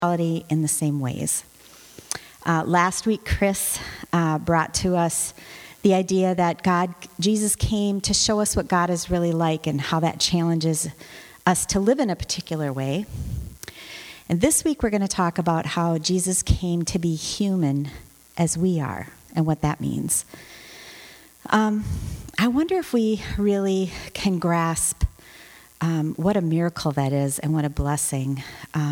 in the same ways. Last week, Chris brought to us the idea that Jesus came to show us what God is really like and how that challenges us to live in a particular way. And this week, we're going to talk about how Jesus came to be human as we are and what that means. I wonder if we really can grasp what a miracle that is and what a blessing.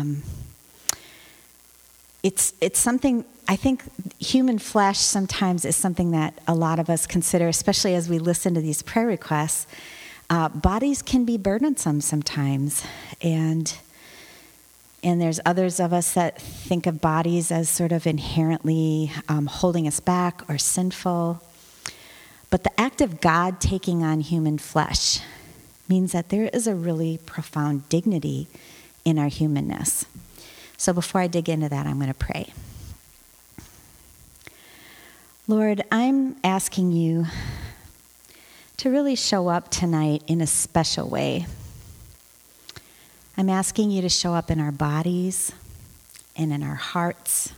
It's something, I think human flesh sometimes is something that a lot of us consider, especially as we listen to these prayer requests. Bodies can be burdensome sometimes, and there's others of us that think of bodies as sort of inherently holding us back or sinful. But the act of God taking on human flesh means that there is a really profound dignity in our humanness. So before I dig into that, I'm going to pray. Lord, I'm asking you to really show up tonight in a special way. I'm asking you to show up in our bodies and in our hearts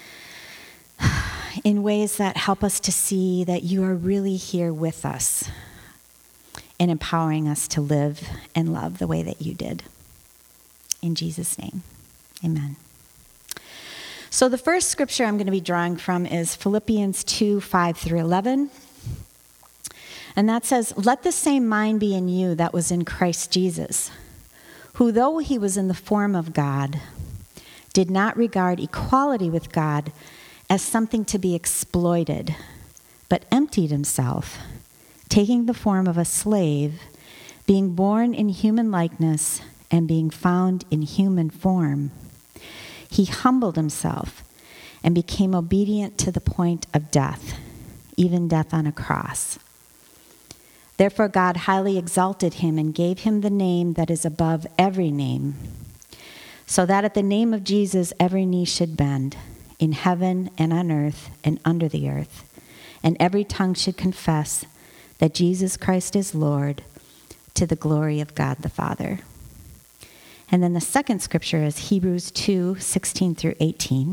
in ways that help us to see that you are really here with us and empowering us to live and love the way that you did. In Jesus' name. Amen. So the first scripture I'm going to be drawing from is Philippians 2, 5 through 11. And that says, "Let the same mind be in you that was in Christ Jesus, who though he was in the form of God, did not regard equality with God as something to be exploited, but emptied himself, taking the form of a slave, being born in human likeness, and being found in human form. He humbled himself and became obedient to the point of death, even death on a cross. Therefore God highly exalted him and gave him the name that is above every name, so that at the name of Jesus every knee should bend, in heaven and on earth and under the earth, and every tongue should confess that Jesus Christ is Lord, to the glory of God the Father." And then the second scripture is Hebrews 2, 16 through 18.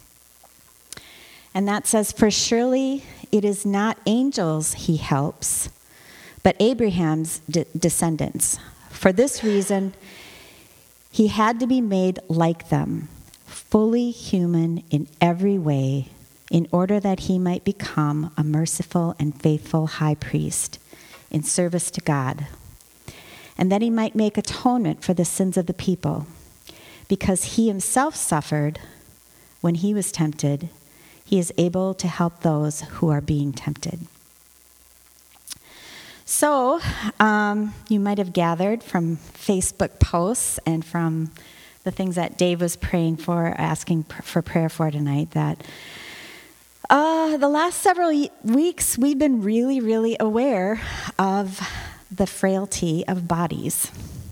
And that says, "For surely it is not angels he helps, but Abraham's descendants. For this reason, he had to be made like them, fully human in every way, in order that he might become a merciful and faithful high priest in service to God, and that he might make atonement for the sins of the people. Because he himself suffered when he was tempted, he is able to help those who are being tempted." So, you might have gathered from Facebook posts and from the things that Dave was praying for, asking for prayer for tonight, that the last several weeks we've been really, really aware of the frailty of bodies.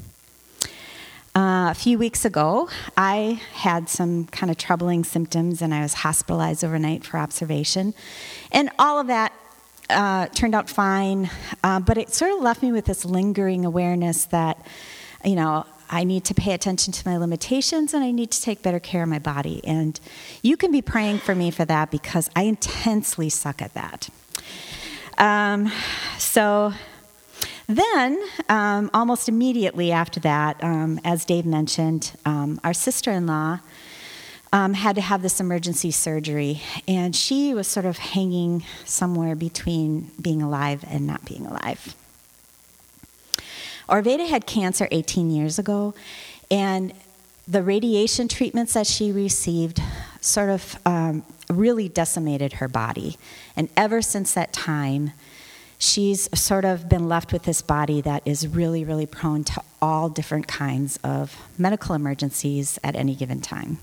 A few weeks ago, I had some kind of troubling symptoms, and I was hospitalized overnight for observation. And all of that turned out fine, but it sort of left me with this lingering awareness that, I need to pay attention to my limitations, and I need to take better care of my body. And you can be praying for me for that, because I intensely suck at that. Then, almost immediately after that, as Dave mentioned, our sister-in-law had to have this emergency surgery, and she was sort of hanging somewhere between being alive and not being alive. Orveda had cancer 18 years ago, and the radiation treatments that she received sort of really decimated her body. And ever since that time, she's sort of been left with this body that is really, really prone to all different kinds of medical emergencies at any given time.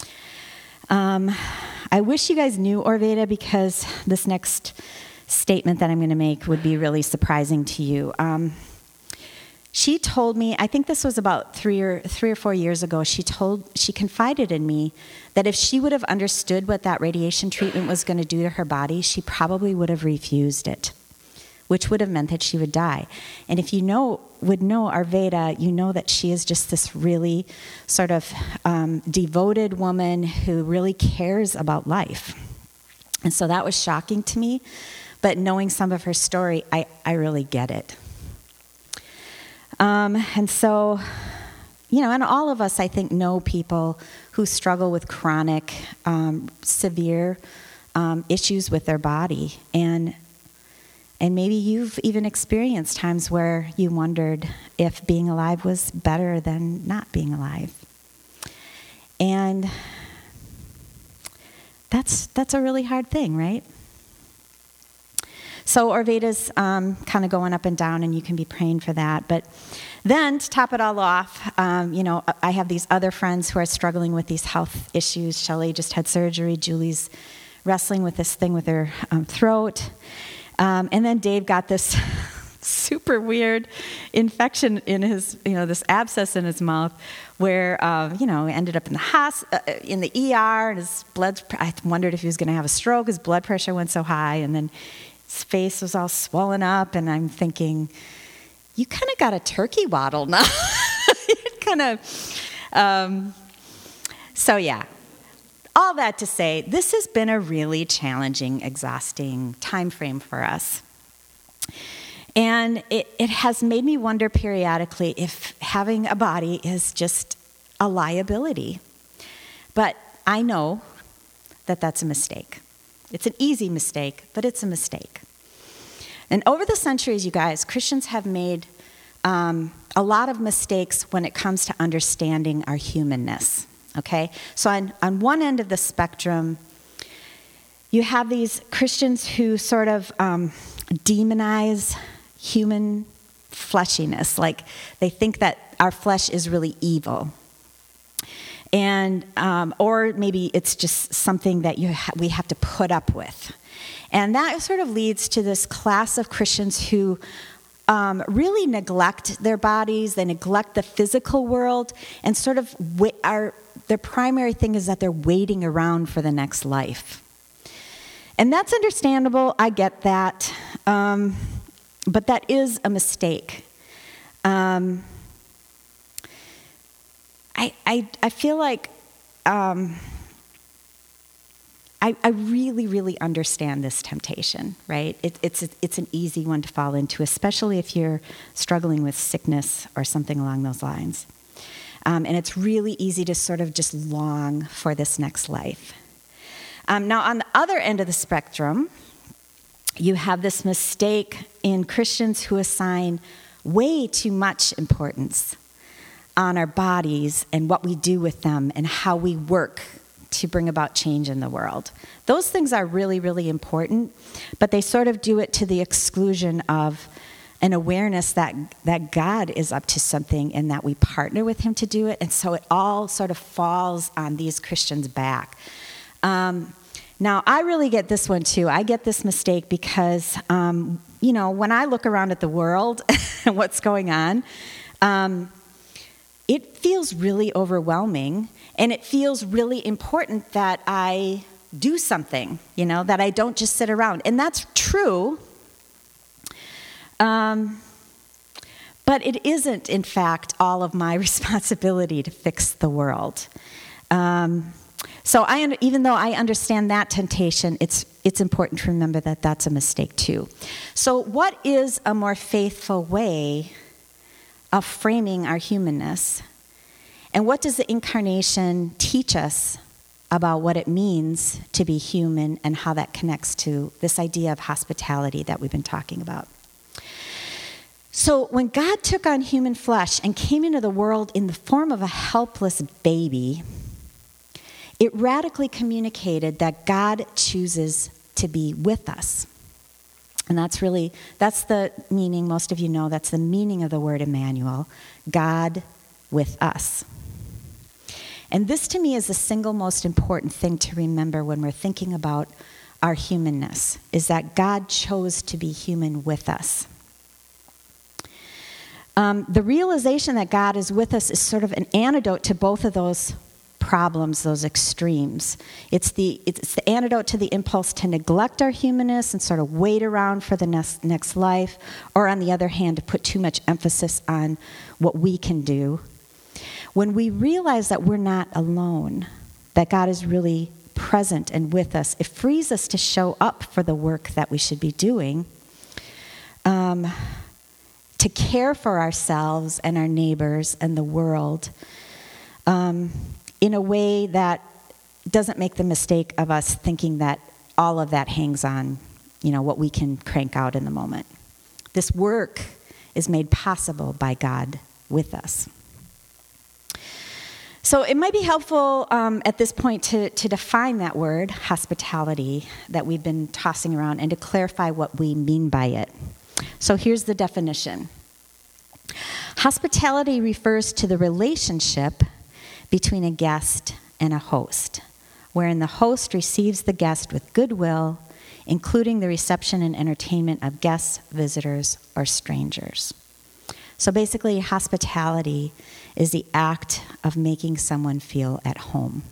I wish you guys knew Orveda, because this next statement that I'm going to make would be really surprising to you. She told me, I think this was about 3 or 4 years ago, she confided in me that if she would have understood what that radiation treatment was going to do to her body, she probably would have refused it. which would have meant that she would die. And if you would know Ayurveda, you know that she is just this really sort of devoted woman who really cares about life. And so that was shocking to me, but knowing some of her story, I really get it. And so, and all of us, I think, know people who struggle with chronic, severe issues with their body. And maybe you've even experienced times where you wondered if being alive was better than not being alive. And that's a really hard thing, right? So Ayurveda's kind of going up and down, and you can be praying for that. But then, to top it all off, I have these other friends who are struggling with these health issues. Shelley just had surgery. Julie's wrestling with this thing with her throat. And then Dave got this super weird infection in his, this abscess in his mouth where, ended up in in the ER, and his I wondered if he was going to have a stroke. His blood pressure went so high, and then his face was all swollen up, and I'm thinking, you kind of got a turkey waddle now. So yeah, all that to say, this has been a really challenging, exhausting time frame for us. And it has made me wonder periodically if having a body is just a liability. But I know that that's a mistake. It's an easy mistake, but it's a mistake. And over the centuries, you guys, Christians have made a lot of mistakes when it comes to understanding our humanness, okay? So on one end of the spectrum, you have these Christians who sort of demonize human fleshiness. Like, they think that our flesh is really evil. And or maybe it's just something that we have to put up with. And that sort of leads to this class of Christians who really neglect their bodies. They neglect the physical world, and sort of their primary thing is that they're waiting around for the next life. And that's understandable. I get that. But that is a mistake. I feel like I really, really understand this temptation, right? It's an easy one to fall into, especially if you're struggling with sickness or something along those lines. And it's really easy to sort of just long for this next life. Now, on the other end of the spectrum, you have this mistake in Christians who assign way too much importance on our bodies and what we do with them and how we work to bring about change in the world. Those things are really, really important, but they sort of do it to the exclusion of an awareness that God is up to something and that we partner with him to do it. And so it all sort of falls on these Christians' back. Now, I really get this one too. I get this mistake because, when I look around at the world and what's going on, it feels really overwhelming, and it feels really important that I do something, that I don't just sit around. And that's true, but it isn't, in fact, all of my responsibility to fix the world. So even though I understand that temptation, it's important to remember that that's a mistake too. So what is a more faithful way of framing our humanness? And what does the incarnation teach us about what it means to be human and how that connects to this idea of hospitality that we've been talking about? So when God took on human flesh and came into the world in the form of a helpless baby, it radically communicated that God chooses to be with us. And that's the meaning, most of you know, that's the meaning of the word Emmanuel, God with us. And this to me is the single most important thing to remember when we're thinking about our humanness, is that God chose to be human with us. The realization that God is with us is sort of an antidote to both of those problems, those extremes. It's the antidote to the impulse to neglect our humanness and sort of wait around for the next life, or on the other hand, to put too much emphasis on what we can do. When we realize that we're not alone, that God is really present and with us, it frees us to show up for the work that we should be doing, to care for ourselves and our neighbors and the world, in a way that doesn't make the mistake of us thinking that all of that hangs on, what we can crank out in the moment. This work is made possible by God with us. So it might be helpful at this point to define that word, hospitality, that we've been tossing around, and to clarify what we mean by it. So here's the definition. Hospitality refers to the relationship between a guest and a host, wherein the host receives the guest with goodwill, including the reception and entertainment of guests, visitors, or strangers. So basically, hospitality is the act of making someone feel at home.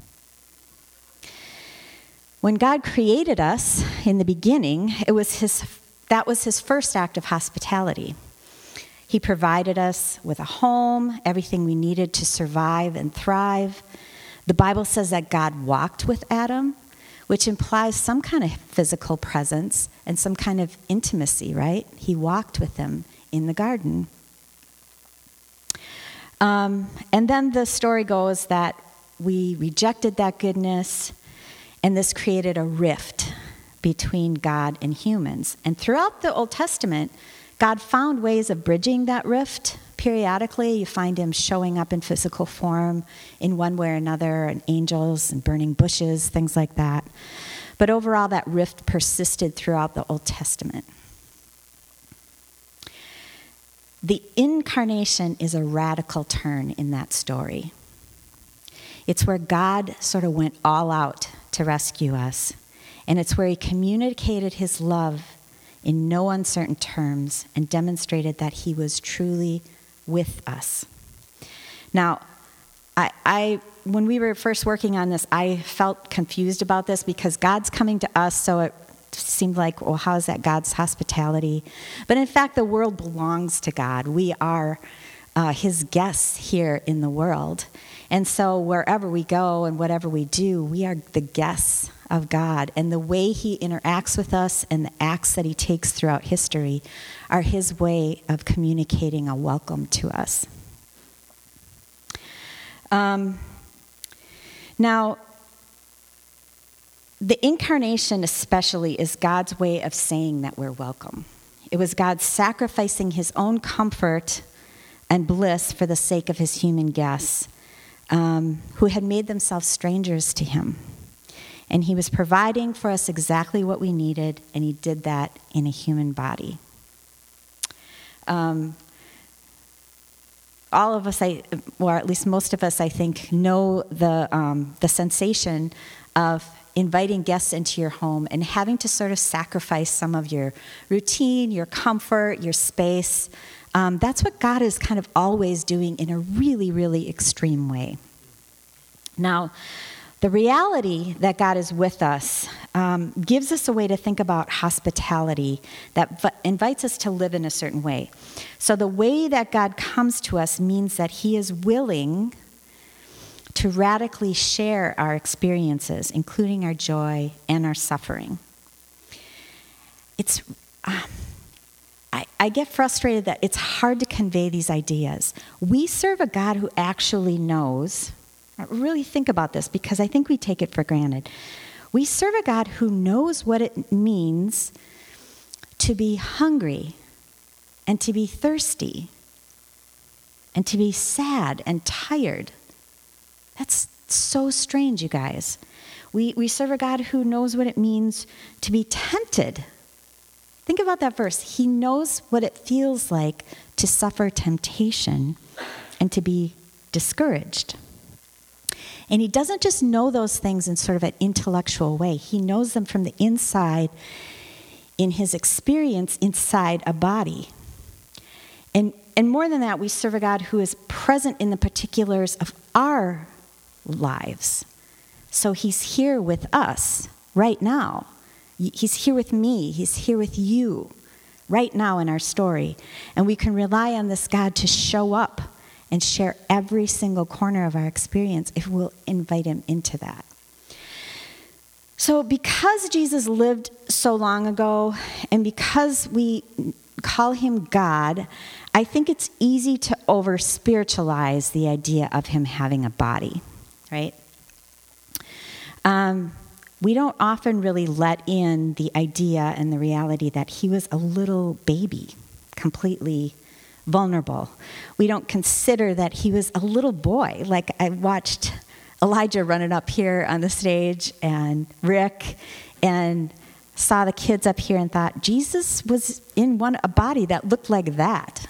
When God created us in the beginning, that was his first act of hospitality. He provided us with a home, everything we needed to survive and thrive. The Bible says that God walked with Adam, which implies some kind of physical presence and some kind of intimacy, right? He walked with him in the garden. And then the story goes that we rejected that goodness, and this created a rift between God and humans. And throughout the Old Testament, God found ways of bridging that rift. Periodically, you find him showing up in physical form in one way or another, and angels and burning bushes, things like that. But overall, that rift persisted throughout the Old Testament. The incarnation is a radical turn in that story. It's where God sort of went all out to rescue us. And it's where he communicated his love in no uncertain terms and demonstrated that he was truly with us. Now, when we were first working on this, I felt confused about this because God's coming to us, so it seemed like, well, how is that God's hospitality? But in fact, the world belongs to God. We are his guests here in the world. And so wherever we go and whatever we do, we are the guests of God. And the way he interacts with us and the acts that he takes throughout history are his way of communicating a welcome to us. Now, the incarnation especially is God's way of saying that we're welcome. It was God sacrificing his own comfort and bliss for the sake of his human guests, who had made themselves strangers to him. And he was providing for us exactly what we needed, and he did that in a human body. All of us, or at least most of us, I think, know the sensation of inviting guests into your home and having to sort of sacrifice some of your routine, your comfort, your space. That's what God is kind of always doing in a really, really extreme way. Now, the reality that God is with us gives us a way to think about hospitality that invites us to live in a certain way. So the way that God comes to us means that he is willing to radically share our experiences, including our joy and our suffering. I get frustrated that it's hard to convey these ideas. We serve a God who actually knows. Really think about this, because I think we take it for granted. We serve a God who knows what it means to be hungry and to be thirsty and to be sad and tired. That's so strange, you guys. We serve a God who knows what it means to be tempted. Think about that verse. He knows what it feels like to suffer temptation and to be discouraged. And he doesn't just know those things in sort of an intellectual way. He knows them from the inside, in his experience inside a body. And more than that, we serve a God who is present in the particulars of our lives. So he's here with us right now. He's here with me. He's here with you right now in our story. And we can rely on this God to show up and share every single corner of our experience if we'll invite him into that. So because Jesus lived so long ago, and because we call him God, I think it's easy to over-spiritualize the idea of him having a body, right? We don't often really let in the idea and the reality that he was a little baby, completely vulnerable. We don't consider that he was a little boy. Like I watched Elijah running up here on the stage and Rick, and saw the kids up here and thought, Jesus was in a body that looked like that.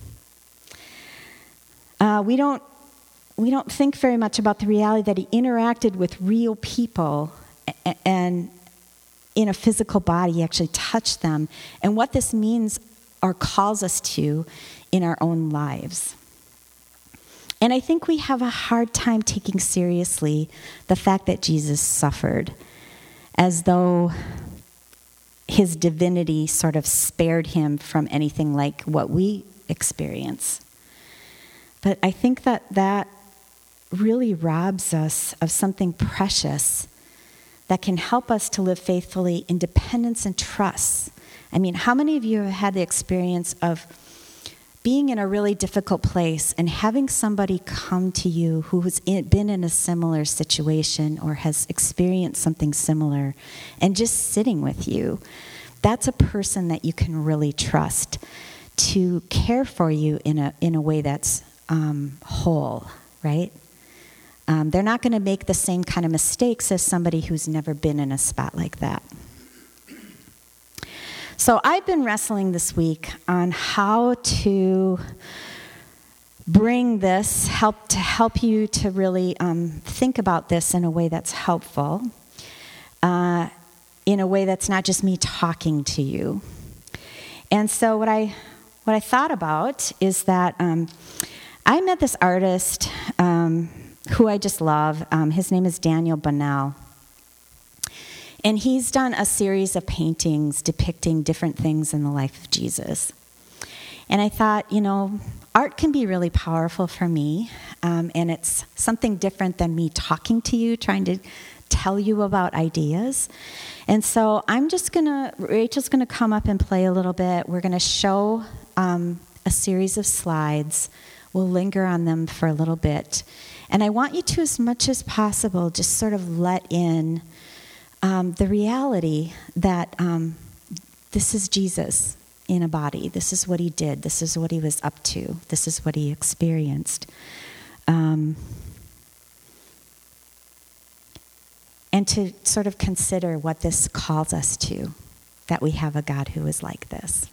We don't think very much about the reality that he interacted with real people and in a physical body, he actually touched them, and what this means or calls us to in our own lives. And I think we have a hard time taking seriously the fact that Jesus suffered, as though his divinity sort of spared him from anything like what we experience. But I think that really robs us of something precious that can help us to live faithfully in dependence and trust. I mean, how many of you have had the experience of being in a really difficult place and having somebody come to you who has been in a similar situation or has experienced something similar and just sitting with you? That's a person that you can really trust to care for you in a way that's whole, right? They're not going to make the same kind of mistakes as somebody who's never been in a spot like that. So I've been wrestling this week on how to bring this, help you to really think about this in a way that's helpful, in a way that's not just me talking to you. And so what I thought about is that I met this artist who I just love. His name is Daniel Bonnell. And he's done a series of paintings depicting different things in the life of Jesus. And I thought, art can be really powerful for me, and it's something different than me talking to you, trying to tell you about ideas. And so Rachel's gonna come up and play a little bit. We're gonna show a series of slides. We'll linger on them for a little bit. And I want you to, as much as possible, just sort of let in the reality that this is Jesus in a body. This is what he did. This is what he was up to. This is what he experienced. And to sort of consider what this calls us to, that we have a God who is like this.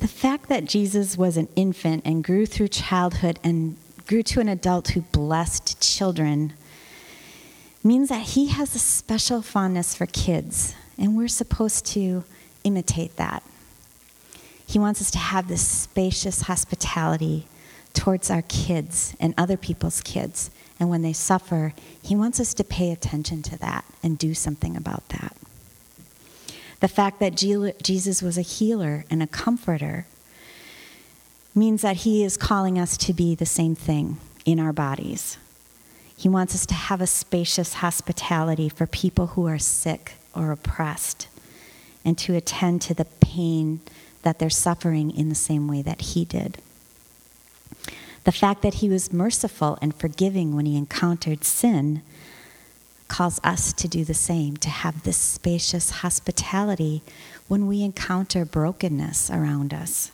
The fact that Jesus was an infant and grew through childhood and grew to an adult who blessed children means that he has a special fondness for kids, and we're supposed to imitate that. He wants us to have this spacious hospitality towards our kids and other people's kids. And when they suffer, he wants us to pay attention to that and do something about that. The fact that Jesus was a healer and a comforter means that he is calling us to be the same thing in our bodies. He wants us to have a spacious hospitality for people who are sick or oppressed and to attend to the pain that they're suffering in the same way that he did. The fact that he was merciful and forgiving when he encountered sin calls us to do the same, to have this spacious hospitality when we encounter brokenness around us.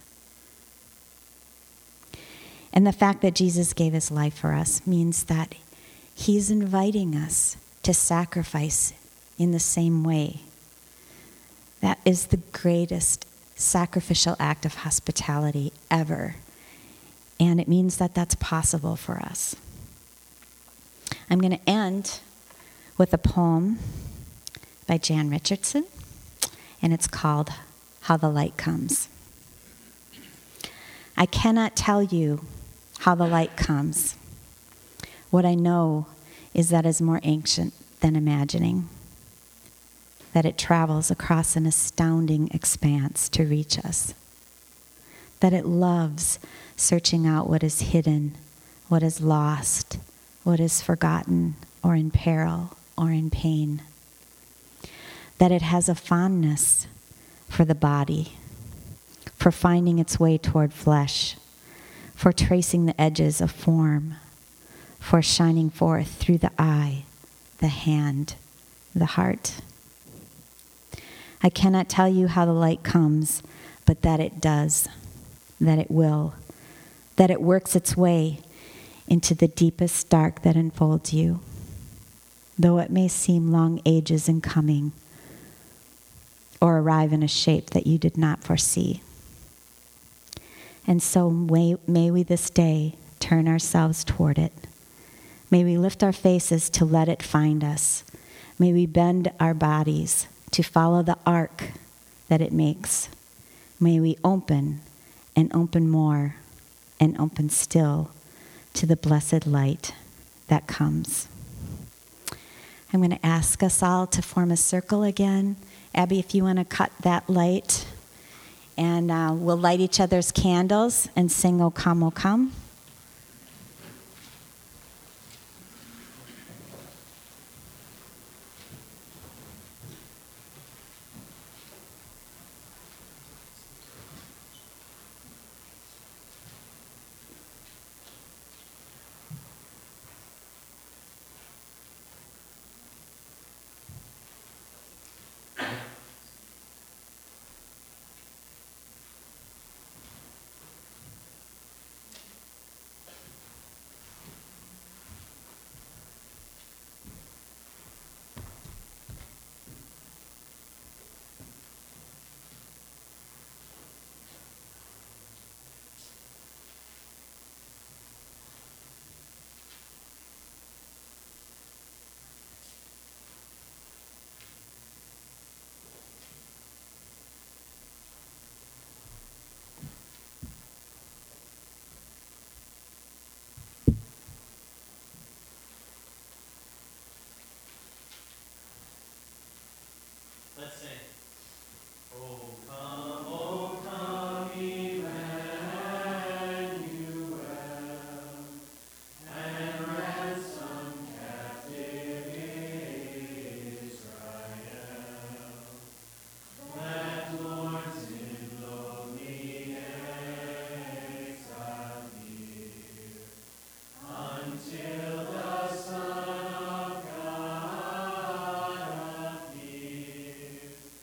And the fact that Jesus gave his life for us means that he's inviting us to sacrifice in the same way. That is the greatest sacrificial act of hospitality ever. And it means that that's possible for us. I'm going to end with a poem by Jan Richardson, and it's called How the Light Comes. I cannot tell you how the light comes. What I know is that it's more ancient than imagining, that it travels across an astounding expanse to reach us, that it loves searching out what is hidden, what is lost, what is forgotten or in peril or in pain, that it has a fondness for the body, for finding its way toward flesh, for tracing the edges of form, for shining forth through the eye, the hand, the heart. I cannot tell you how the light comes, but that it does, that it will, that it works its way into the deepest dark that enfolds you, though it may seem long ages in coming, or arrive in a shape that you did not foresee. And so may we this day turn ourselves toward it. May we lift our faces to let it find us. May we bend our bodies to follow the arc that it makes. May we open and open more and open still to the blessed light that comes. I'm going to ask us all to form a circle again. Abby, if you want to cut that light, and we'll light each other's candles and sing O Come, O Come. Let's sing. Oh, come, Emmanuel, and ransom captive Israel. Let lords in lowly exile hear, until the Son of God appear.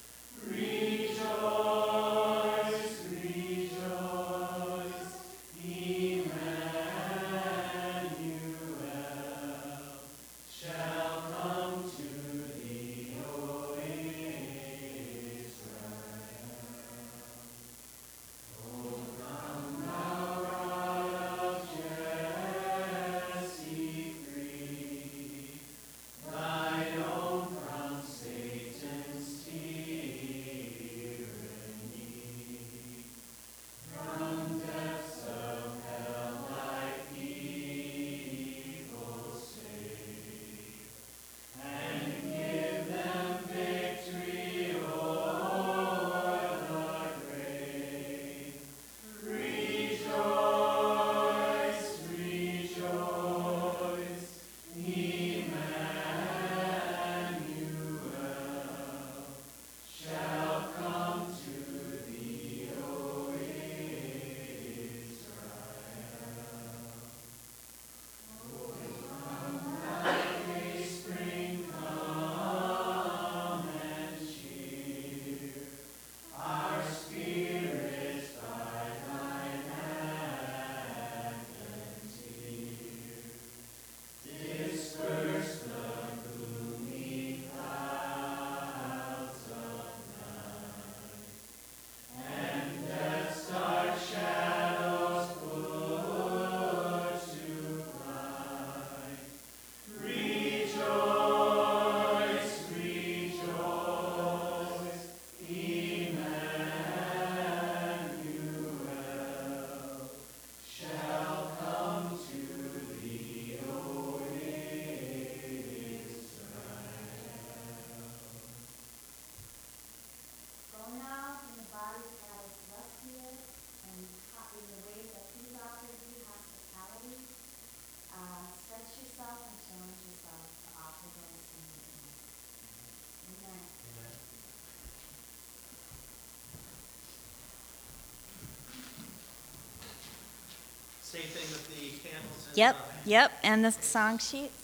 Same thing with the candles. Yep, and the song sheets.